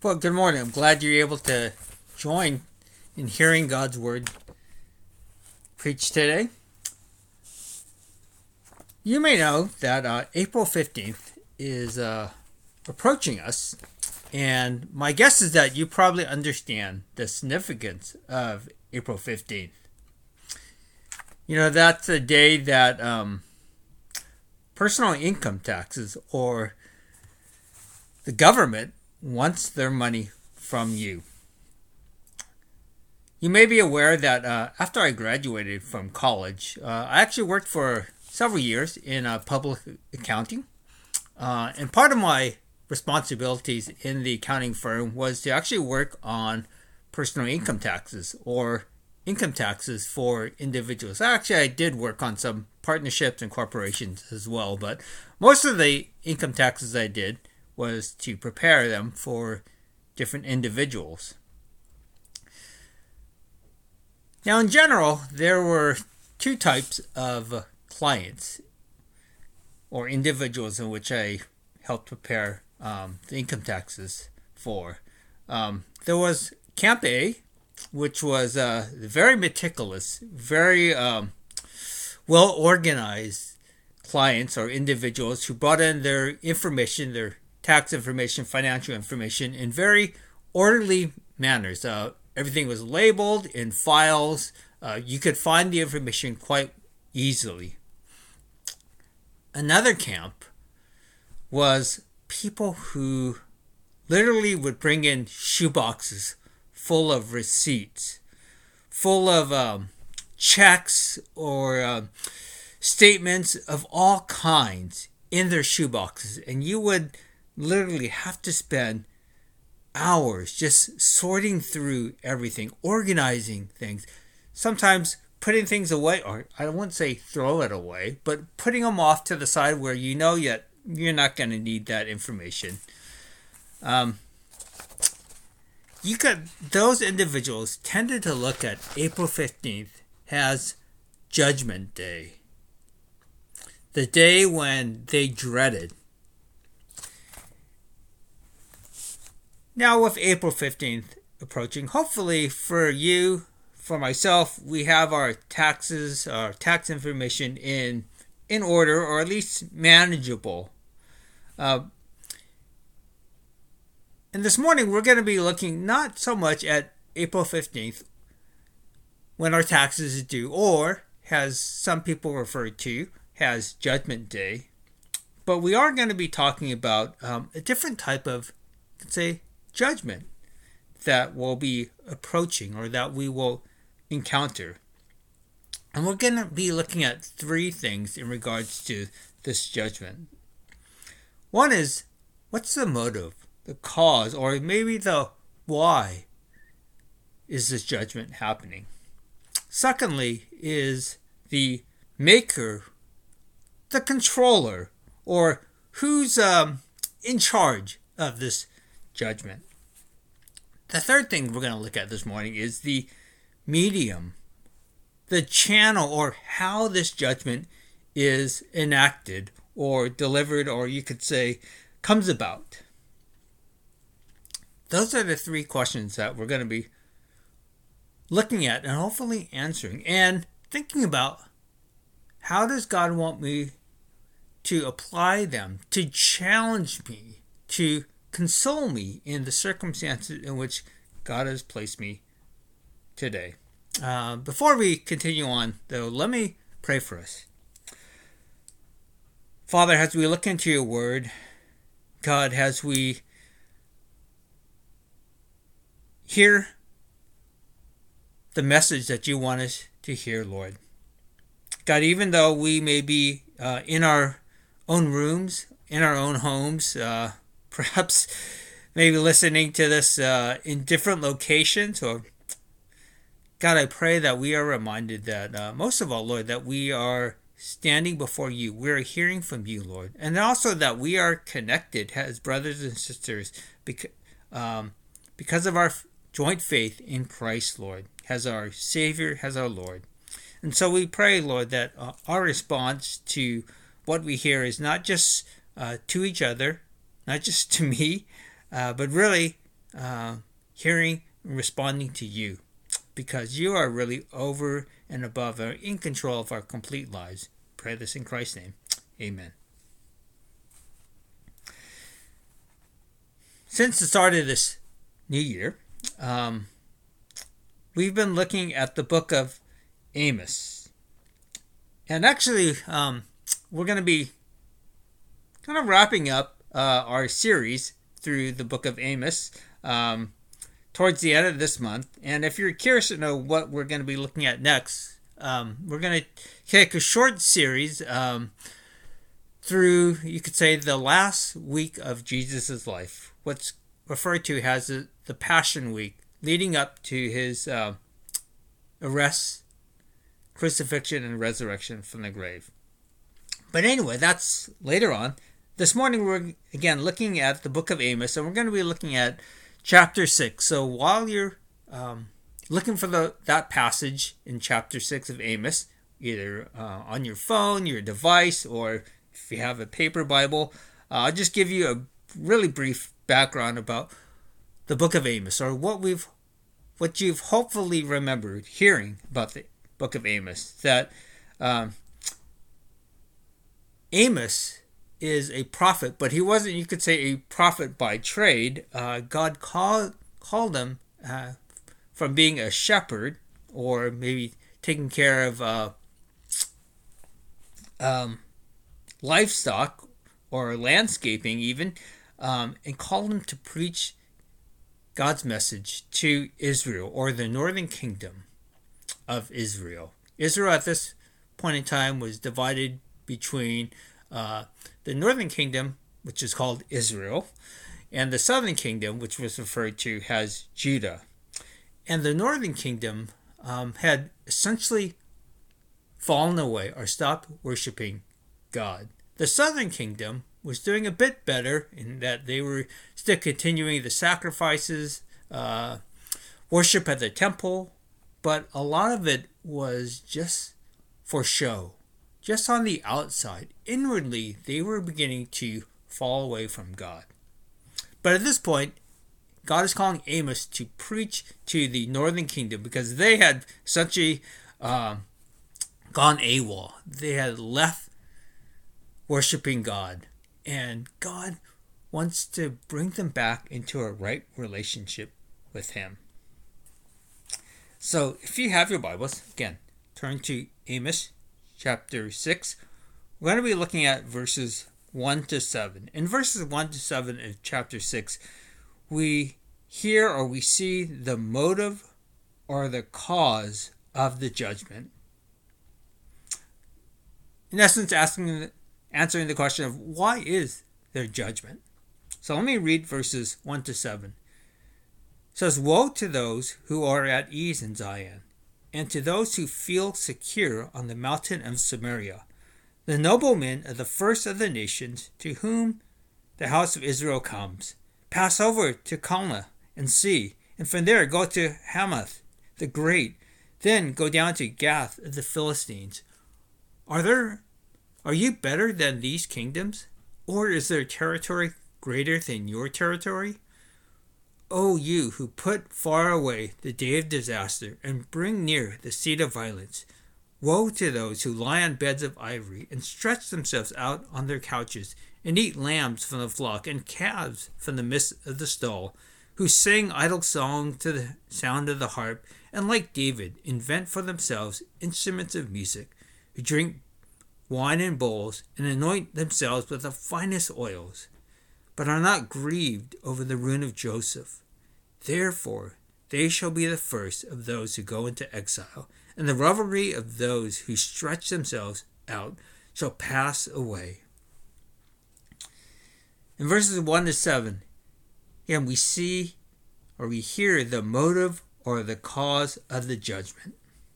Well, good morning. I'm glad you're able to join in hearing God's word preached today. You may know that April 15th is approaching us, and my guess is that you probably understand the significance of April 15th. You know, that's a day that personal income taxes or the government wants their money from you. You may be aware that after I graduated from college, I actually worked for several years in public accounting. And part of my responsibilities in the accounting firm was to actually work on personal income taxes or income taxes for individuals. Actually, I did work on some partnerships and corporations as well, but most of the income taxes I did was to prepare them for different individuals. Now, in general, there were two types of clients or individuals in which I helped prepare the income taxes for. There was Camp A, which was very meticulous, very well organized clients or individuals who brought in their information, their tax information, financial information in very orderly manners. Everything was labeled in files. You could find the information quite easily. Another camp was people who literally would bring in shoeboxes full of receipts, full of checks or statements of all kinds in their shoeboxes. And you would literally have to spend hours just sorting through everything, organizing things, sometimes putting things away, or I wouldn't say throw it away, but putting them off to the side where you know yet you're not going to need that information. Those individuals tended to look at April 15th as Judgment Day, the day when they dreaded. Now, with April 15th approaching, hopefully for you, for myself, we have our taxes, our tax information in order, or at least manageable. And this morning, we're going to be looking not so much at April 15th, when our taxes is due, or, as some people refer to, as Judgment Day. But we are going to be talking about a different type of, say, judgment that will be approaching or that we will encounter. And we're going to be looking at three things in regards to this judgment. One is, what's the motive, the cause, or maybe the why is this judgment happening? Secondly is the maker, the controller, or who's in charge of this judgment. The third thing we're going to look at this morning is the medium, the channel, or how this judgment is enacted or delivered, or you could say comes about. Those are the three questions that we're going to be looking at and hopefully answering and thinking about how does God want me to apply them, to challenge me, to console me in the circumstances in which God has placed me today. Before we continue on, though, let me pray for us. Father, as we look into your word, God, as we hear the message that you want us to hear, Lord. God, even though we may be in our own rooms, in our own homes, perhaps maybe listening to this in different locations, or God, I pray that we are reminded that most of all, Lord, that we are standing before you. We're hearing from you, Lord. And also that we are connected as brothers and sisters because of our joint faith in Christ, Lord, as our Savior, as our Lord. And so we pray, Lord, that our response to what we hear is not just to each other, not just to me, but really hearing and responding to you, because you are really over and above and in control of our complete lives. Pray this in Christ's name. Amen. Since the start of this new year, we've been looking at the book of Amos. And actually, we're going to be kind of wrapping up our series through the book of Amos towards the end of this month. And if you're curious to know what we're going to be looking at next, we're going to take a short series through, you could say, the last week of Jesus' life, what's referred to as the Passion Week, leading up to his arrest, crucifixion, and resurrection from the grave. But anyway, that's later on. This morning we're again looking at the book of Amos, and we're going to be looking at chapter 6. So while you're looking for that passage in chapter 6 of Amos, either on your phone, your device, or if you have a paper Bible, I'll just give you a really brief background about the book of Amos, or what you've hopefully remembered hearing about the book of Amos. That Amos is a prophet, but he wasn't, you could say, a prophet by trade. God called him from being a shepherd, or maybe taking care of livestock or landscaping even, and called him to preach God's message to Israel, or the northern kingdom of Israel. Israel at this point in time was divided between the northern kingdom, which is called Israel, and the southern kingdom, which was referred to as Judah. And the northern kingdom had essentially fallen away or stopped worshiping God. The southern kingdom was doing a bit better in that they were still continuing the sacrifices, worship at the temple, but a lot of it was just for show, just on the outside. Inwardly, they were beginning to fall away from God. But at this point, God is calling Amos to preach to the northern kingdom, because they had essentially gone AWOL. They had left worshiping God. And God wants to bring them back into a right relationship with Him. So if you have your Bibles, again, turn to Amos chapter 6. We're going to be looking at verses 1 to 7. In verses 1 to 7 of chapter 6, we hear or we see the motive or the cause of the judgment. In essence, answering the question of why is there judgment. So let me read verses 1 to 7. It says, "Woe to those who are at ease in Zion, and to those who feel secure on the mountain of Samaria, the noblemen of the first of the nations, to whom the house of Israel comes. Pass over to Calneh and see, and from there go to Hamath the great, then go down to Gath of the Philistines. Are you better than these kingdoms? Or is their territory greater than your territory? O you who put far away the day of disaster and bring near the seat of violence, woe to those who lie on beds of ivory and stretch themselves out on their couches and eat lambs from the flock and calves from the midst of the stall, who sing idle songs to the sound of the harp, and like David invent for themselves instruments of music, who drink wine in bowls and anoint themselves with the finest oils, but are not grieved over the ruin of Joseph. Therefore they shall be the first of those who go into exile, and the revelry of those who stretch themselves out shall pass away." In verses 1 to 7, again, we see or we hear the motive or the cause of the judgment.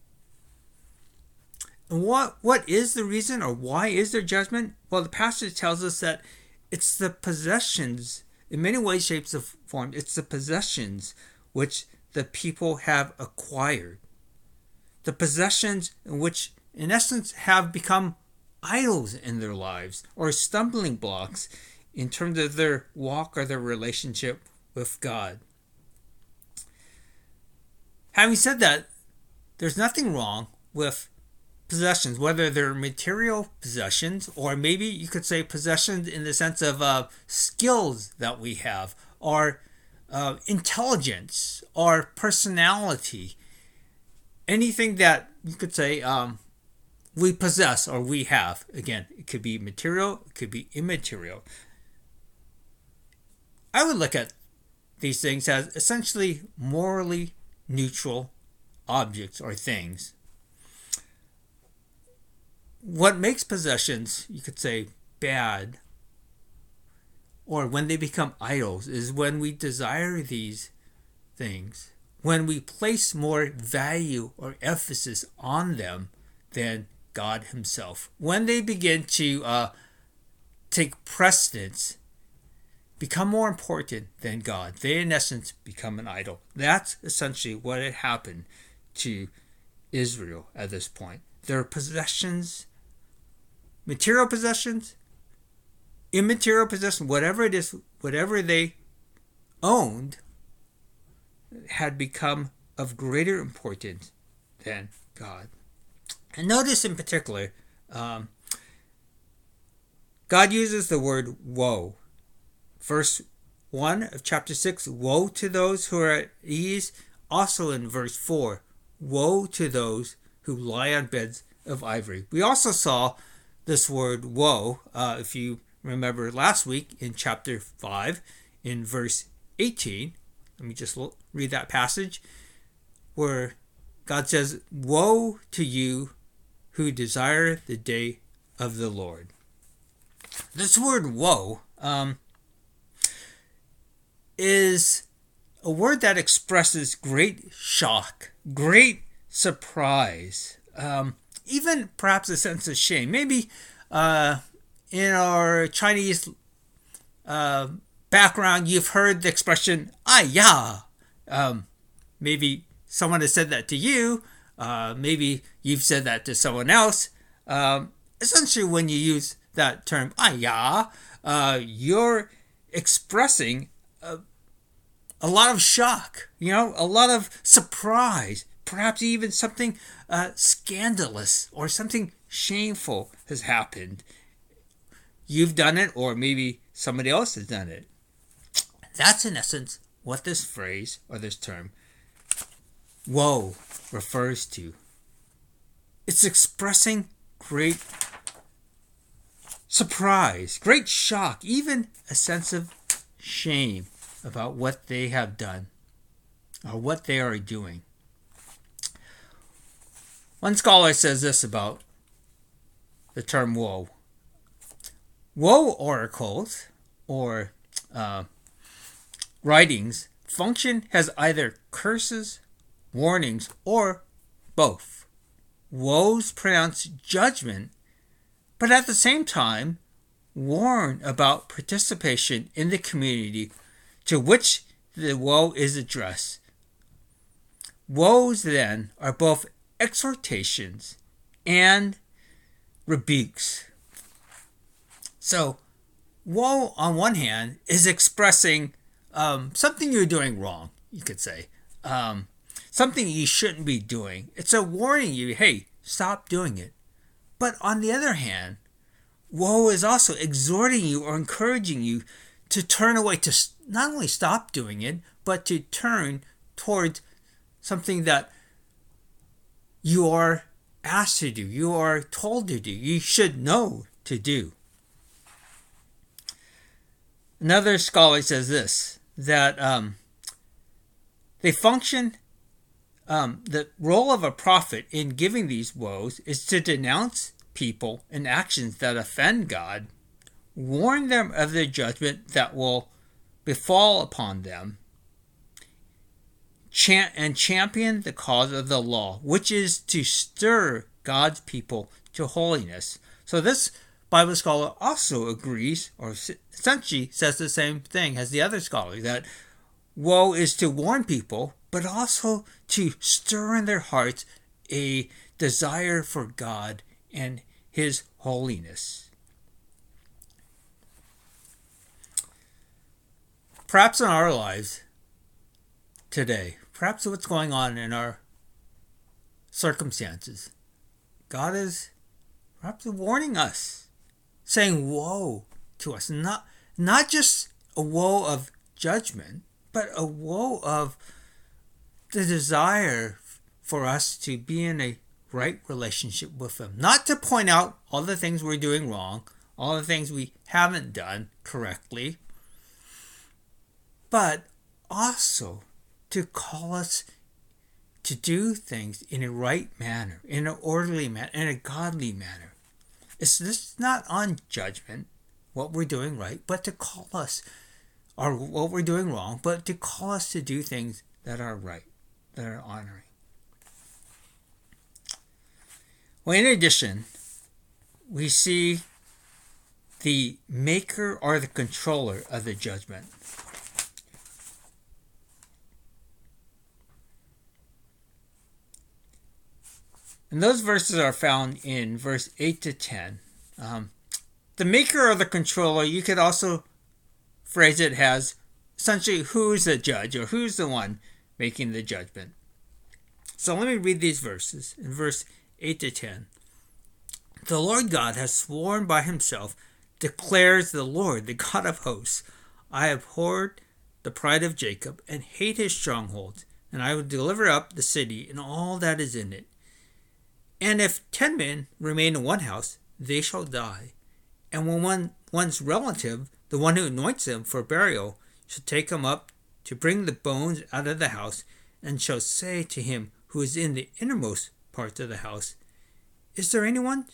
And what is the reason, or why is there judgment? Well, the passage tells us that it's the possessions, in many ways, shapes, and forms, it's the possessions which the people have acquired. The possessions in which, in essence, have become idols in their lives, or stumbling blocks in terms of their walk or their relationship with God. Having said that, there's nothing wrong with possessions, whether they're material possessions or maybe you could say possessions in the sense of skills that we have, or intelligence, or personality. Anything that you could say we possess or we have. Again, it could be material, it could be immaterial. I would look at these things as essentially morally neutral objects or things. What makes possessions, you could say, bad, or when they become idols, is when we desire these things, when we place more value or emphasis on them than God Himself. When they begin to take precedence, become more important than God, they in essence become an idol. That's essentially what had happened to Israel at this point. Their possessions, material possessions, immaterial possessions, whatever it is, whatever they owned, had become of greater importance than God. And notice in particular, God uses the word woe. Verse 1 of chapter 6, woe to those who are at ease. Also in verse 4, woe to those who lie on beds of ivory. We also saw this word woe, if you remember last week, in chapter 5, in verse 18. Let me just read that passage where God says, woe to you who desire the day of the Lord. This word woe is a word that expresses great shock, great surprise, even perhaps a sense of shame. Maybe in our Chinese background, you've heard the expression, "ai ya." Maybe someone has said that to you. Maybe you've said that to someone else. Essentially, when you use that term, "ai ya," you're expressing a lot of shock, a lot of surprise, perhaps even something scandalous or something shameful has happened. You've done it, or maybe somebody else has done it. That's in essence what this phrase or this term, woe, refers to. It's expressing great surprise, great shock, even a sense of shame about what they have done or what they are doing. One scholar says this about the term woe. Woe oracles or writings function as either curses, warnings, or both. Woes pronounce judgment, but at the same time warn about participation in the community to which the woe is addressed. Woes then are both exhortations and rebukes. So, woe on one hand is expressing something you're doing wrong, you could say. Something you shouldn't be doing. It's a warning you, hey, stop doing it. But on the other hand, woe is also exhorting you or encouraging you to turn away, to not only stop doing it, but to turn towards something that you are asked to do, you are told to do, you should know to do. Another scholar says this, that they function, the role of a prophet in giving these woes is to denounce people and actions that offend God, warn them of the judgment that will befall upon them, and champion the cause of the law, which is to stir God's people to holiness. So this Bible scholar also agrees, or essentially says the same thing as the other scholar, that woe is to warn people, but also to stir in their hearts a desire for God and His holiness. Perhaps in our lives today, perhaps what's going on in our circumstances. God is perhaps warning us, saying woe to us. Not just a woe of judgment, but a woe of the desire for us to be in a right relationship with Him. Not to point out all the things we're doing wrong, all the things we haven't done correctly, but also to call us to do things in a right manner, in an orderly manner, in a godly manner. It's just not on judgment, what we're doing right, but to call us, or what we're doing wrong, but to call us to do things that are right, that are honoring. Well, in addition, we see the maker or the controller of the judgment. And those verses are found in verse 8 to 10. The maker or the controller, you could also phrase it as essentially who's the judge or who's the one making the judgment. So let me read these verses in verse 8 to 10. The Lord God has sworn by Himself, declares the Lord, the God of hosts, I abhorred the pride of Jacob and hate his strongholds, and I will deliver up the city and all that is in it. And if 10 men remain in one house, they shall die. And when one's relative, the one who anoints them for burial, shall take him up to bring the bones out of the house, and shall say to him who is in the innermost part of the house, Is there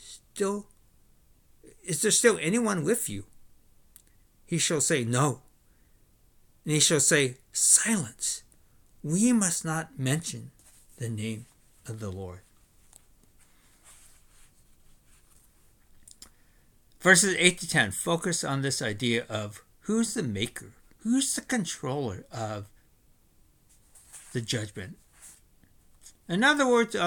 still anyone with you? He shall say, No. And he shall say, Silence. We must not mention the name of the Lord. Verses 8 to 10 focus on this idea of who's the maker, who's the controller of the judgment. In other words,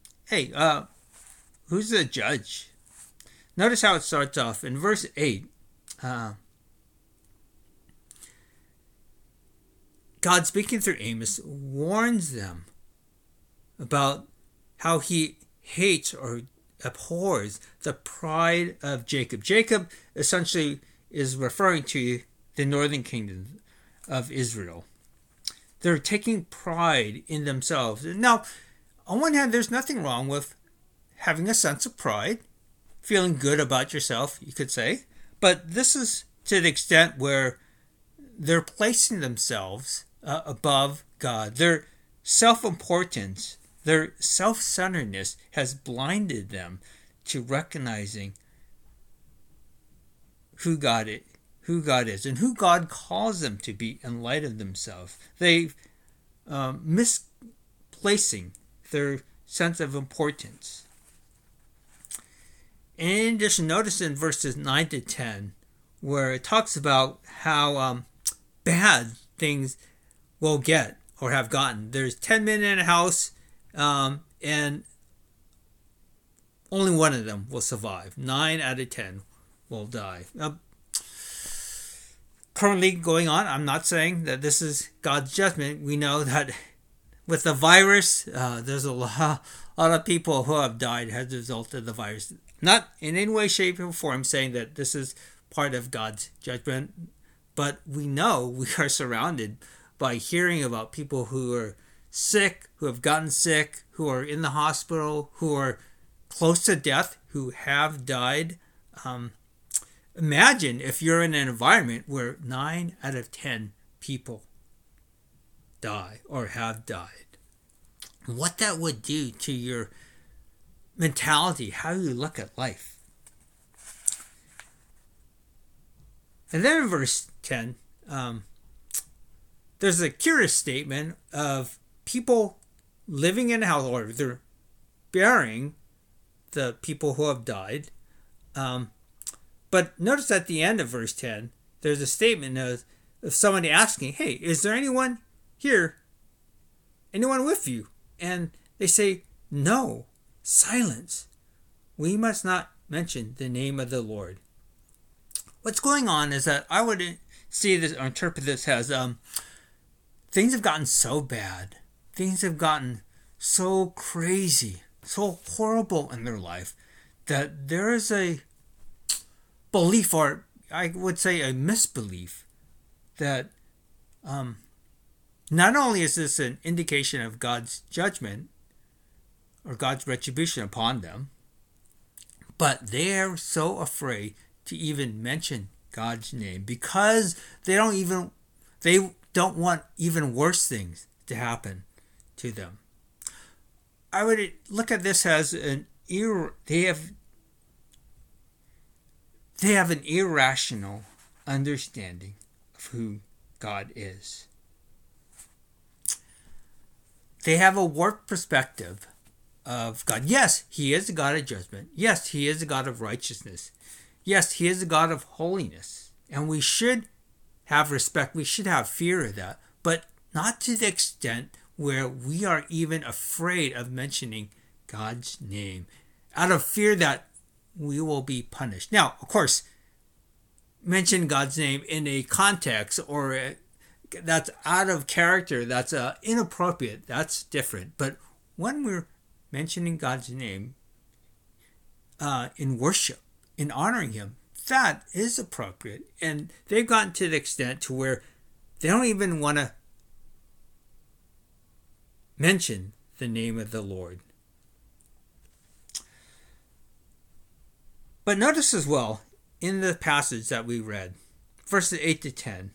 who's the judge? Notice how it starts off in verse 8. God, speaking through Amos, warns them about how He hates or abhors the pride of Jacob. Jacob essentially is referring to the northern kingdom of Israel. They're taking pride in themselves. Now, on one hand, there's nothing wrong with having a sense of pride, feeling good about yourself, you could say. But this is to the extent where they're placing themselves above God. Their self-importance, their self-centeredness has blinded them to recognizing who God is and who God calls them to be in light of themselves. They misplacing their sense of importance. In addition, notice in verses 9 to 10 where it talks about how bad things will get or have gotten. There's 10 men in a house, and only one of them will survive. 9 out of 10 will die. Currently going on, I'm not saying that this is God's judgment. We know that with the virus, there's a lot of people who have died as a result of the virus. Not in any way, shape, or form saying that this is part of God's judgment, but we know we are surrounded by hearing about people who are sick, who have gotten sick, who are in the hospital, who are close to death, who have died. Imagine if you're in an environment where 9 out of 10 people die or have died. What that would do to your mentality, how you look at life. And then in verse 10, there's a curious statement of people living in a house, or they're burying the people who have died. But notice at the end of verse 10, there's a statement of somebody asking, hey, is there anyone here? Anyone with you? And they say, no, silence. We must not mention the name of the Lord. What's going on is that I would see this or interpret this as things have gotten so bad things have gotten so crazy, so horrible in their life, that there is a belief, or I would say a misbelief, that not only is this an indication of God's judgment or God's retribution upon them, but they are so afraid to even mention God's name because they don't want even worse things to happen to them. I would look at this as they have an irrational understanding of who God is. They have a warped perspective of God. Yes, He is a God of judgment. Yes, He is a God of righteousness. Yes, He is a God of holiness. And we should have respect. We should have fear of that. But not to the extent where we are even afraid of mentioning God's name, out of fear that we will be punished. Now, of course, mention God's name in a context or that's out of character, that's inappropriate, that's different. But when we're mentioning God's name in worship, in honoring Him, that is appropriate. And they've gotten to the extent to where they don't even want to mention the name of the Lord. But notice as well, in the passage that we read, verses 8 to 10,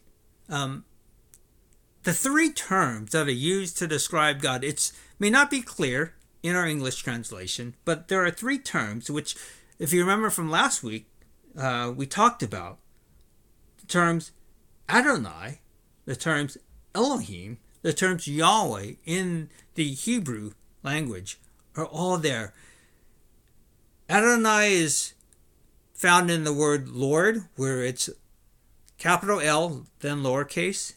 the three terms that are used to describe God, it may not be clear in our English translation, but there are three terms which, if you remember from last week, we talked about. The terms Adonai, the terms Elohim, the terms Yahweh in the Hebrew language are all there. Adonai is found in the word Lord, where it's capital L, then lowercase.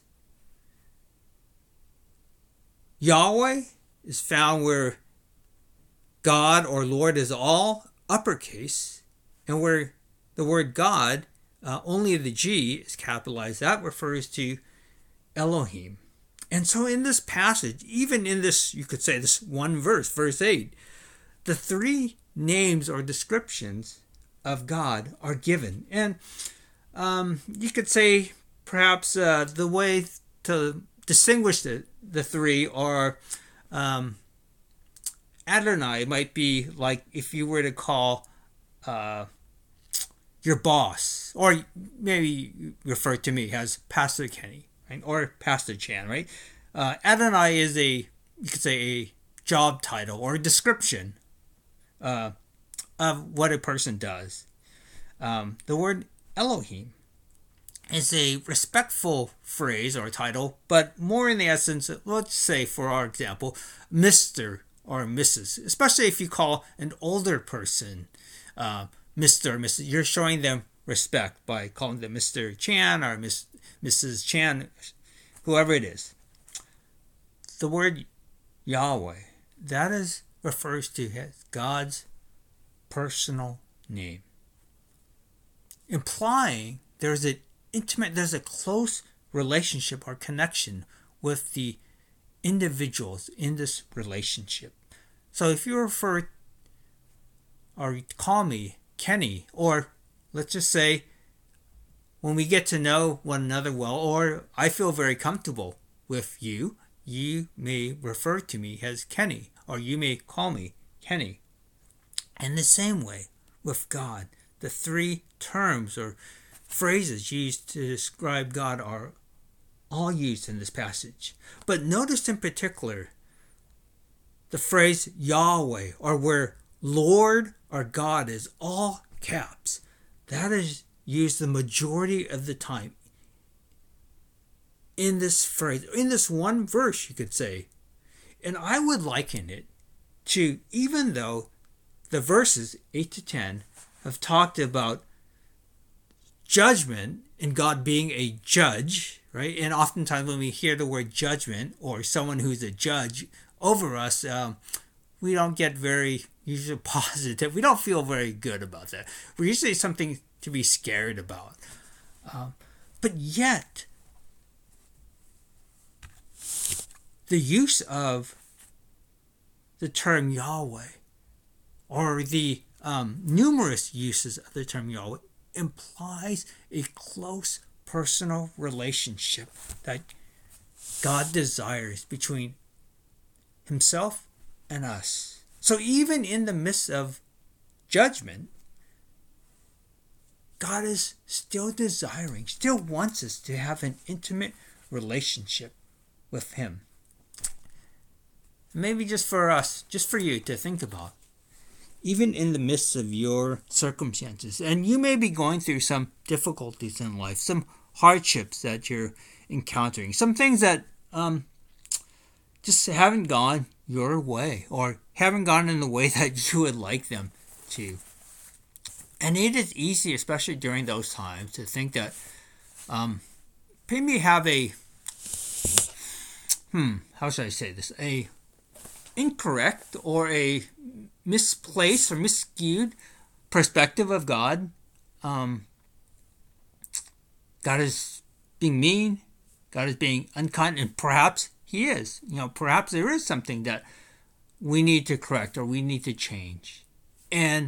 Yahweh is found where God or Lord is all uppercase, and where the word God, only the G is capitalized. That refers to Elohim. And so in this passage, even in this, you could say this one verse, verse 8, the three names or descriptions of God are given. And you could say perhaps the way to distinguish the three are Adonai might be like if you were to call your boss, or maybe refer to me as Pastor Kenny, right? Or Pastor Chan, right? Adonai is you could say a job title or a description of what a person does. The word Elohim is a respectful phrase or title, but more in the essence, let's say for our example, Mr. or Mrs., especially if you call an older person Mr. or Mrs., you're showing them respect by calling them Mr. Chan or Mrs. Chan, whoever it is. The word Yahweh, that refers to God's personal name, implying there's a close relationship or connection with the individuals in this relationship. So if you refer or call me Kenny, or let's just say when we get to know one another well, or I feel very comfortable with you, you may refer to me as Kenny, or you may call me Kenny. In the same way with God, the three terms or phrases used to describe God are all used in this passage. But notice in particular the phrase Yahweh, or where Lord or God is all caps. That is used the majority of the time in this phrase, in this one verse, you could say. And I would liken it to, even though the verses 8 to 10 have talked about judgment and God being a judge, right? And oftentimes when we hear the word judgment or someone who's a judge over us, we don't get very usually positive. We don't feel very good about that. We're usually something to be scared about. But yet, the use of the term Yahweh, or the numerous uses of the term Yahweh, implies a close personal relationship that God desires between himself and us. So even in the midst of judgment, God is still desiring, still wants us to have an intimate relationship with him. Maybe just for us, just for you to think about. Even in the midst of your circumstances, and you may be going through some difficulties in life, some hardships that you're encountering, some things that just haven't gone your way, or haven't gone in the way that you would like them to. And it is easy, especially during those times, to think that maybe have a how should I say this? A incorrect or a misplaced or misskewed perspective of God. God is being mean. God is being unkind, and perhaps he is. Perhaps there is something that we need to correct or we need to change. And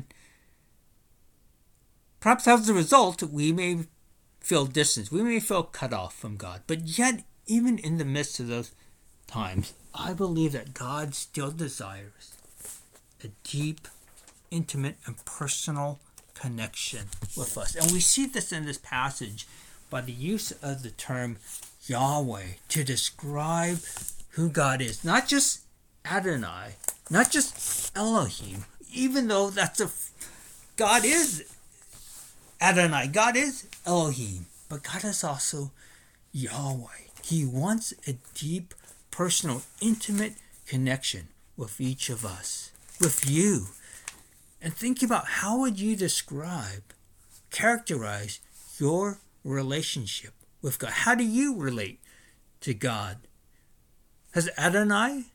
perhaps as a result, we may feel distance. We may feel cut off from God. But yet, even in the midst of those times, I believe that God still desires a deep, intimate, and personal connection with us. And we see this in this passage by the use of the term Yahweh to describe who God is. Not just Adonai, not just Elohim, even though God is Adonai, God is Elohim, but God is also Yahweh. He wants a deep, personal, intimate connection with each of us, with you. And think about, how would you characterize your relationship with God? How do you relate to God? Has Adonai?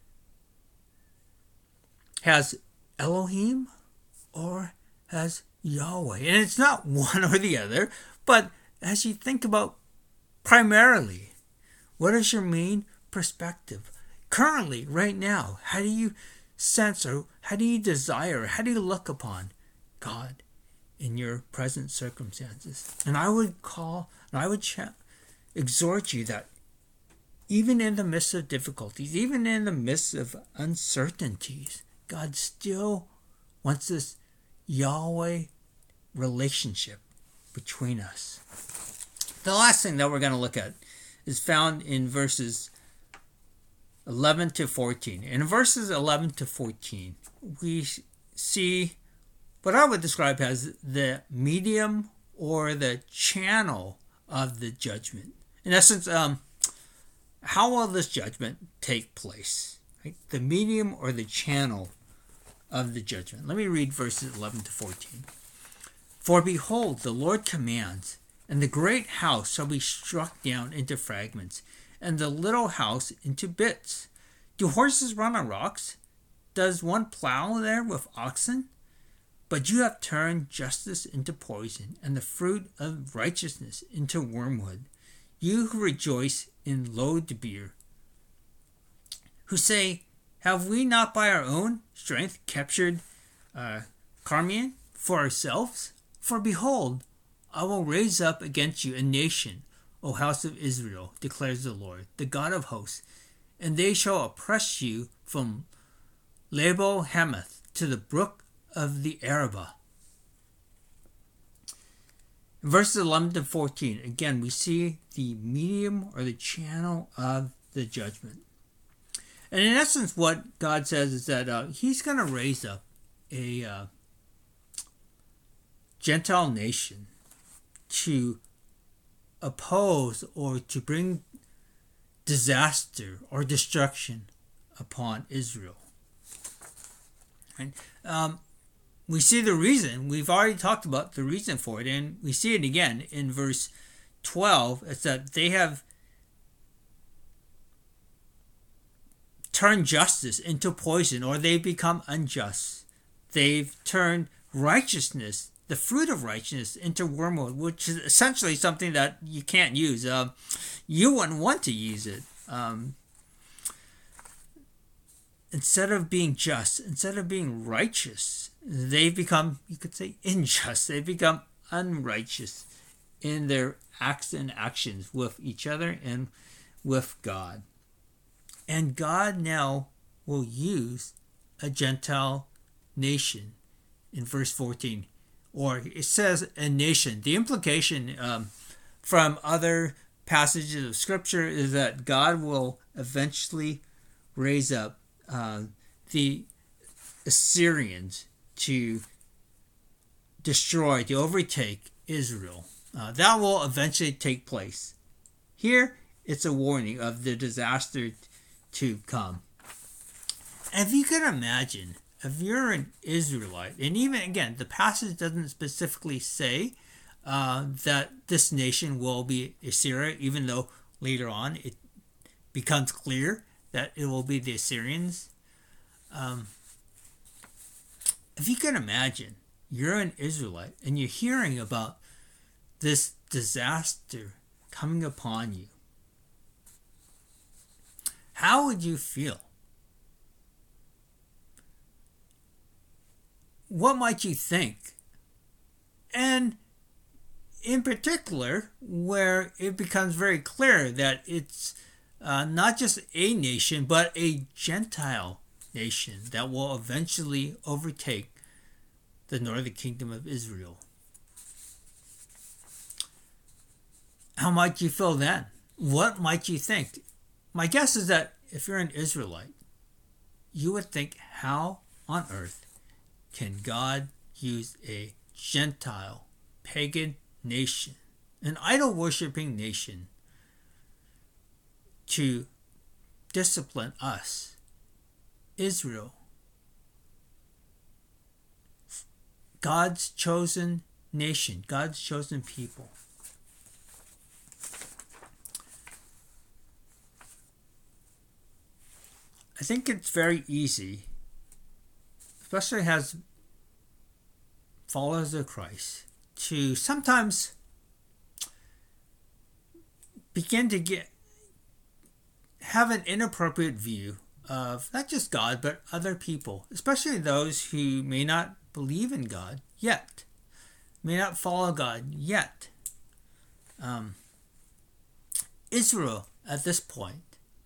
Has Elohim? Or has Yahweh? And it's not one or the other, but as you think about primarily, what is your main perspective? Currently, right now, how do you sense, or how do you desire, how do you look upon God in your present circumstances? And I would exhort you that even in the midst of difficulties, even in the midst of uncertainties, God still wants this Yahweh relationship between us. The last thing that we're going to look at is found in verses 11 to 14. In verses 11 to 14, we see what I would describe as the medium or the channel of the judgment. In essence, how will this judgment take place? Right? The medium or the channel of the judgment. Let me read verses 11 to 14. For behold, the Lord commands, and the great house shall be struck down into fragments, and the little house into bits. Do horses run on rocks? Does one plow there with oxen? But you have turned justice into poison, and the fruit of righteousness into wormwood. You who rejoice in Lodebar, who say, have we not by our own strength captured Carmel for ourselves? For behold, I will raise up against you a nation, O house of Israel, declares the Lord, the God of hosts, and they shall oppress you from Lebo Hamath to the brook of the Arabah. In verses 11 to 14, again, we see the medium or the channel of the judgment. And in essence, what God says is that he's going to raise up a Gentile nation to oppose or to bring disaster or destruction upon Israel. And we see the reason. We've already talked about the reason for it, and we see it again in verse 12. It's that they have turned justice into poison, or they've become unjust. They've turned righteousness, the fruit of righteousness, into wormwood, which is essentially something that you can't use. You wouldn't want to use it. instead of being just, instead of being righteous, they become, you could say, unjust. They become unrighteous in their acts and actions with each other and with God. And God now will use a Gentile nation in verse 14. Or it says a nation. The implication from other passages of Scripture is that God will eventually raise up the Assyrians to destroy, to overtake Israel. That will eventually take place. Here, it's a warning of the disaster to come. And if you can imagine, if you're an Israelite, and even again, the passage doesn't specifically say that this nation will be Assyria, even though later on it becomes clear that it will be the Assyrians. If you can imagine, you're an Israelite and you're hearing about this disaster coming upon you. How would you feel? What might you think? And in particular, where it becomes very clear that it's not just a nation, but a Gentile nation that will eventually overtake the northern kingdom of Israel. How might you feel then? What might you think? My guess is that if you're an Israelite, you would think, how on earth can God use a Gentile, pagan nation, an idol-worshipping nation, to discipline us, Israel, God's chosen nation, God's chosen people? I think it's very easy, especially as followers of Christ, to sometimes begin to have an inappropriate view of not just God, but other people, especially those who may not believe in God yet, may not follow God yet. Israel, at this point,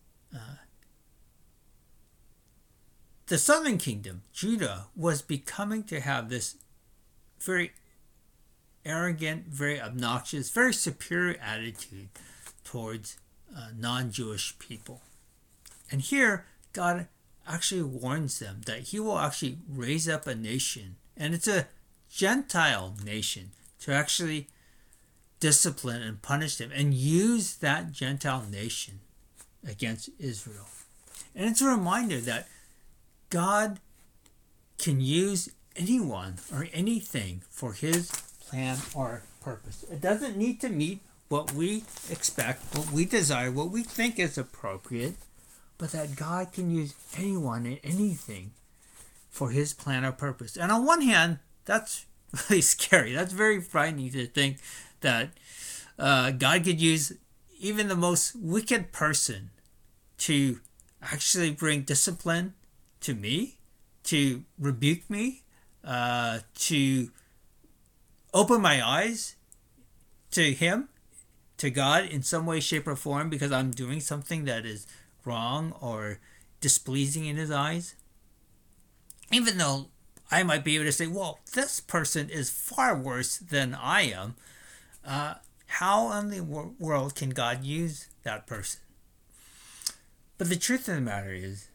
the southern kingdom, Judah, was becoming to have this very arrogant, very obnoxious, very superior attitude towards non-Jewish people. And here, God actually warns them that he will actually raise up a nation, and it's a Gentile nation, to actually discipline and punish them and use that Gentile nation against Israel. And it's a reminder that God can use anyone or anything for his plan or purpose. It doesn't need to meet what we expect, what we desire, what we think is appropriate, but that God can use anyone and anything for his plan or purpose. And on one hand, that's really scary. That's very frightening to think that God could use even the most wicked person to actually bring discipline to me, to rebuke me, to open my eyes to him, to God in some way, shape, or form, because I'm doing something that is wrong or displeasing in his eyes. Even though I might be able to say, well, this person is far worse than I am, how in the world can God use that person? But the truth of the matter is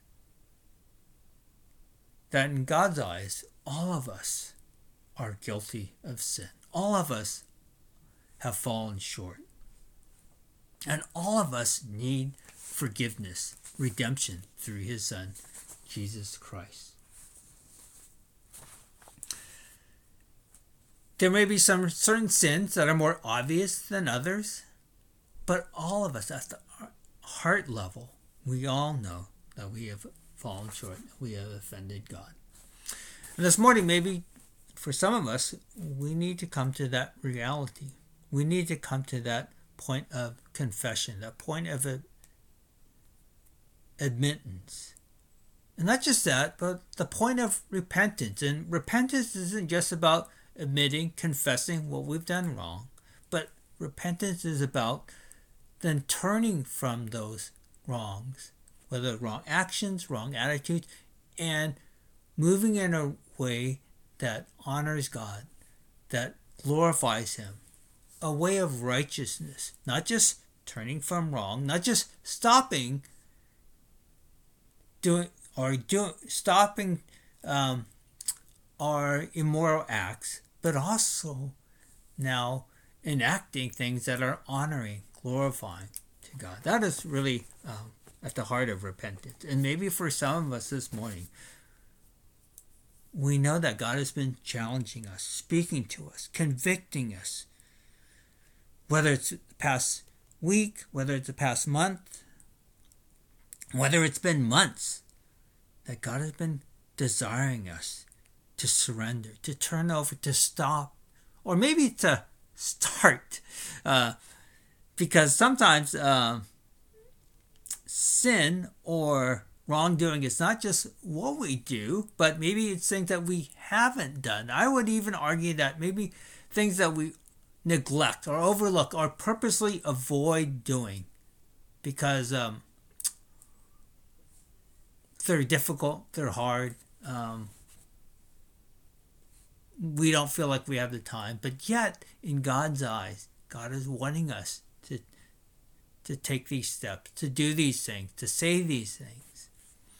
that in God's eyes, all of us are guilty of sin. All of us have fallen short. And all of us need forgiveness, redemption through his Son, Jesus Christ. There may be some certain sins that are more obvious than others, but all of us at the heart level, we all know that we have fallen short, we have offended God. And this morning, maybe for some of us, we need to come to that reality. We need to come to that point of confession, that point of admittance And not just that, but the point of repentance. And repentance isn't just about admitting, confessing what we've done wrong, but repentance is about then turning from those wrongs, whether wrong actions, wrong attitudes, and moving in a way that honors God, that glorifies Him, a way of righteousness, not just turning from wrong, not just stopping stopping our immoral acts, but also now enacting things that are honoring, glorifying to God. That is really at the heart of repentance. And maybe for some of us this morning, we know that God has been challenging us, speaking to us, convicting us, whether it's the past week, whether it's the past month, whether it's been months, that God has been desiring us to surrender, to turn over, to stop, or maybe to start. Because sometimes sin or wrongdoing is not just what we do, but maybe it's things that we haven't done. I would even argue that maybe things that we neglect or overlook or purposely avoid doing because they're difficult, they're hard. We don't feel like we have the time, but yet in God's eyes, God is wanting us to take these steps, to do these things, to say these things.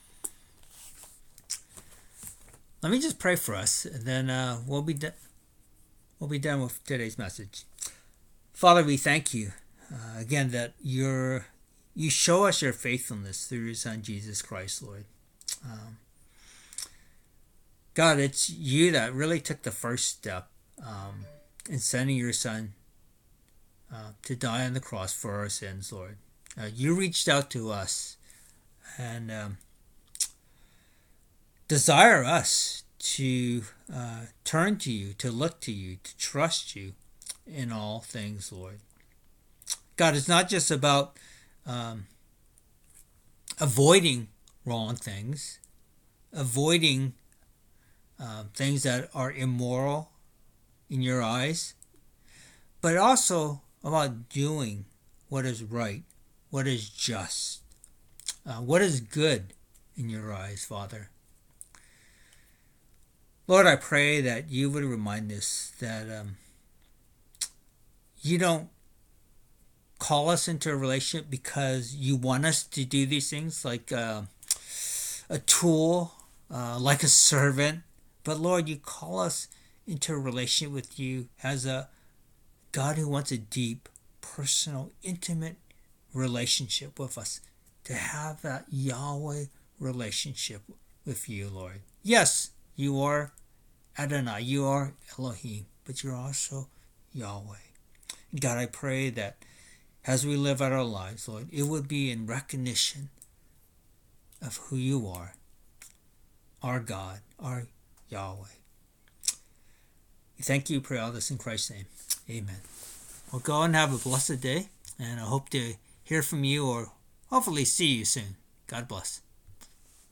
Let me just pray for us, and then we'll be done with today's message. Father, we thank you again that you show us your faithfulness through your Son Jesus Christ, Lord. God, it's you that really took the first step in sending your Son to die on the cross for our sins, Lord. You reached out to us and desire us to turn to you, to look to you, to trust you in all things, Lord. God, it's not just about avoiding wrong things, avoiding things that are immoral in your eyes, but also about doing what is right, what is just, what is good in your eyes, Father. Lord, I pray that you would remind us that you don't call us into a relationship because you want us to do these things like a tool, like a servant. But Lord, you call us into a relationship with you as a God who wants a deep, personal, intimate relationship with us. To have that Yahweh relationship with you, Lord. Yes, you are Adonai, you are Elohim, but you're also Yahweh. God, I pray that as we live out our lives, Lord, it would be in recognition of who you are, our God, our Yahweh. We thank you, pray all this in Christ's name. Amen. Well, go and have a blessed day, and I hope to hear from you or hopefully see you soon. God bless.